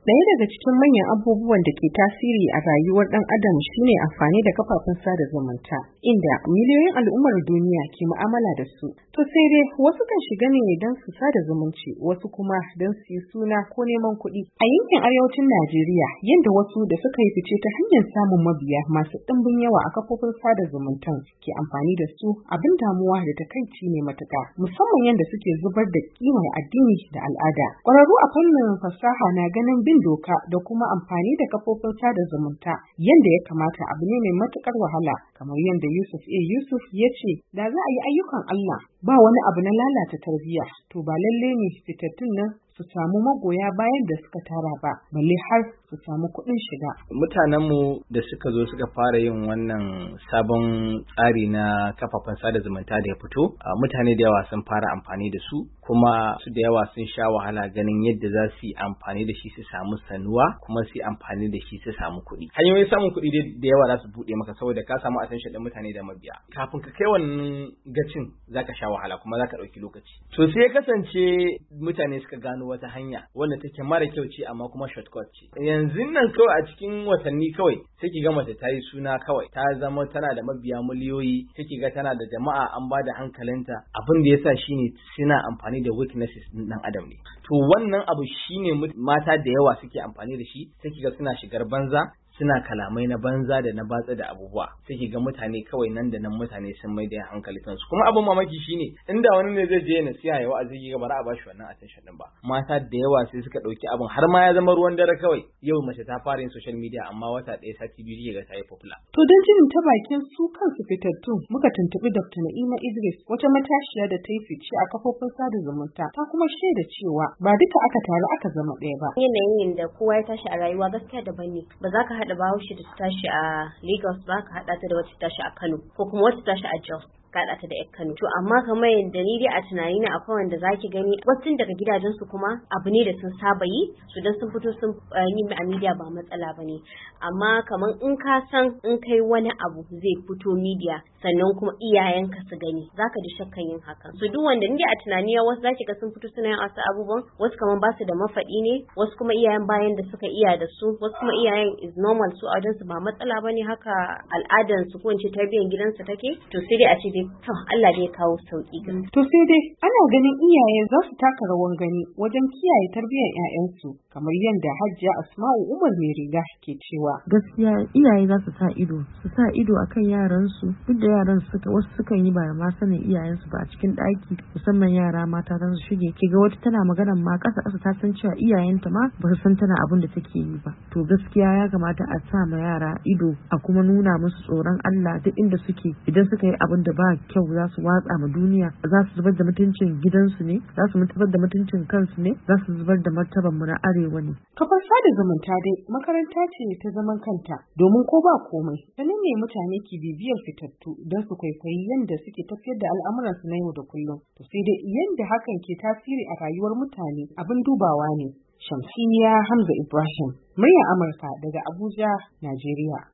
Ɗaya daga cikin manyan abubuwan da ke tasiri a rayuwar ɗan adam shine amfani da kafafen sada zumunta, inda miliyoyin al'ummar duniya ke mu'amala da su. To sai dai wasu kan shiga ne don su sada zumunci, wasu kuma don su yi suna ko neman kuɗi. A yankin arewacin Najeriya, yadda wasu da suka yi fice ta hanyar samun mabiya masu ɗimbin yawa a kafofin sada zumuntan ke amfani da su abin damuwa da takaici ne matuƙa, musamman yadda suke zubar da kimar addini da al'ada. Ƙwararru a fannin fasaha na ganin bin doka da kuma amfani da kafofin sada zumunta yadda ya kamata abu ne mai matukar wahala, kamar yadda Yusuf A. Yusuf ya ce da za a yi ayyukan Allah ba wani abu na lalata tarbiyya, to ba lalle ne fitattun nan su samu magoya bayan da suka tara ba, balle har su samu kuɗin shiga. Mutanenmu da suka zo suka fara yin wannan sabon tsari na kafafen sada zumunta da ya fito, mutane da yawa sun fara amfani da su, kuma su da yawa sun sha wahala ganin yadda za su yi amfani da shi su samu sanuwa, kuma su yi amfani da shi su samu kuɗi. Hanyoyin samun kuɗi da yawa za su buɗe maka saboda ka samu attention ɗin mutane da mabiya. Kafin ka kai wannan gacin zaka sha wahala kuma zaka ɗauki lokaci. To sai ya kasance mutane suka gano wata hanya wanda take mara kyau ce amma kuma shortcut ce. Yanzu nan kawai a cikin watanni kawai sai ki ga mace ta yi suna kawai ta zama tana da mabiya miliyoyi, sai ki ga tana da jama'a an ba da hankalinta. Abin da yasa shine suna amfani da weaknesses din dan adam ne. To wannan abu shine mata da yawa suke amfani da shi, sai ki ga suna shigar banza, suna kalamai na banza da na batsa da abubuwa, sai ki ga mutane kawai nan da nan mutane sun mai da hankali kansu. Kuma abin mamaki shine inda wani ne zai je nasiha ya wa'azi ki ga ba za a bashi wannan attention din ba. Mata da yawa sai suka dauki abin har ma ya zama ruwan dare kawai. Yau mace ta fara yin social media amma wata ɗaya sati biyu ga ta yi popular. To don jin ta bakin su kansu fitattun muka tuntubi Dr. Na'ima Idris, wata matashiya da ta yi fice a kafofin sada zumunta, ta kuma shaida cewa ba duka aka taru aka zama ɗaya ba. Yanayin da kowa ya tashi a rayuwa gaskiya daban ne, ba za ka haɗa Bahaushe da ta tashi a Lagos ba ka haɗa ta da wacce tashi a Kano, ko kuma wacce tashi a Jos ka haɗa ta da ƴar Kano. To amma kamar yadda ni dai a tunani na akwai wanda zaki gani wasu daga gidajensu kuma abu ne da sun saba yi, su dan sun fito sun yi a media ba matsala bane. Amma kamar in ka san in kai wani abu zai fito media sannan kuma iyayenka su gani, zaka ji shakkan yin hakan. So duk wanda ni a tunani wasu zaki ga sun fito suna yin wasu abubuwan, wasu kamar ba su da mafaɗi ne, wasu kuma iyayen bayan da suka iya da su, wasu kuma iyayen is normal su a wajensu ba matsala bane, haka al'adansu ko in ce tarbiyyar gidansu take. To sai dai a ce dai to Allah dai kawo sauki. To sai dai ana ganin iyaye za su taka rawan gani wajen kiyaye tarbiyyar 'ya'yansu, kamar yadda Hajiya Asma'u Umar mai riga ke cewa. Gaskiya iyaye za su sa ido akan yaransu, duk da yaran wasu sukan yi ba ma sanin iyayensu ba a cikin ɗaki, musamman yara mata za su shige ki ga wata tana maganar ma ƙasa ta san cewa iyayenta ma ba su san tana abin da take yi ba. To gaskiya ya kamata a sa ma yara ido, a kuma nuna musu tsoron Allah duk inda suke. Idan suka yi abin da ba kyau za su watsa ma duniya, za su zubar da mutuncin gidansu ne, za su zubar da mutuncin kansu ne, za su zubar da martaban mu na arewa ne. Kafar sada zumunta dai makaranta ce ta zaman kanta, domin ko ba komai sanin ne mutane ke bibiyar fitattu don su kwaikwayi yadda suke tafiyar da al'amuransu na yau da kullum. To sai dai yadda hakan ke tasiri a rayuwar mutane abin dubawa ne. Shamsiyya Hamza Ibrahim, muryar Amurka daga Abuja, Najeriya.